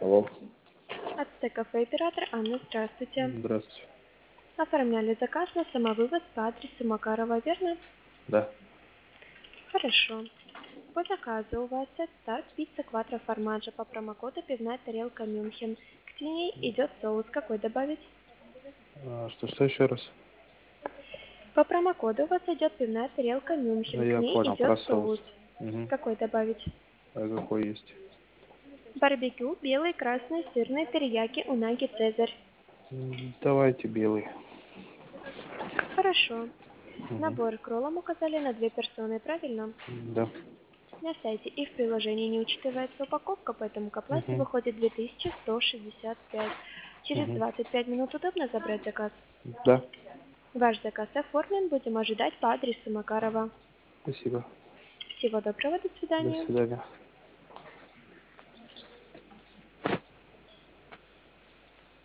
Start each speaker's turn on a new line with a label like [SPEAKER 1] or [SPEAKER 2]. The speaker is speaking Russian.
[SPEAKER 1] Алло.
[SPEAKER 2] Ацтек кафе, оператор Анна, здравствуйте.
[SPEAKER 1] Здравствуйте.
[SPEAKER 2] Оформляли заказ на самовывоз по адресу Макарова, верно?
[SPEAKER 1] Да.
[SPEAKER 2] Хорошо. По заказу у вас старт пицца кватро формаджо по промокоду пивная тарелка Мюнхен. К ней идет соус. Какой добавить?
[SPEAKER 1] Что еще раз?
[SPEAKER 2] По промокоду у вас идет пивная тарелка Мюнхен. К
[SPEAKER 1] Я
[SPEAKER 2] ней
[SPEAKER 1] понял, про
[SPEAKER 2] идет
[SPEAKER 1] соус.
[SPEAKER 2] соус.
[SPEAKER 1] Угу.
[SPEAKER 2] Какой добавить?
[SPEAKER 1] А какой есть?
[SPEAKER 2] Барбекю, белый, красный, сырный, терияки, унаги, цезарь.
[SPEAKER 1] Давайте белый.
[SPEAKER 2] Хорошо.
[SPEAKER 1] Угу.
[SPEAKER 2] Набор к роллам указали на 2 персоны, правильно?
[SPEAKER 1] Да.
[SPEAKER 2] На сайте и в приложении не учитывается упаковка, поэтому к оплате
[SPEAKER 1] Угу.
[SPEAKER 2] выходит 2165. Через
[SPEAKER 1] Угу.
[SPEAKER 2] 25 минут удобно забрать заказ?
[SPEAKER 1] Да.
[SPEAKER 2] Ваш заказ оформлен, будем ожидать по адресу Макарова.
[SPEAKER 1] Спасибо.
[SPEAKER 2] Всего доброго, до
[SPEAKER 1] До
[SPEAKER 2] свидания.
[SPEAKER 1] свидания.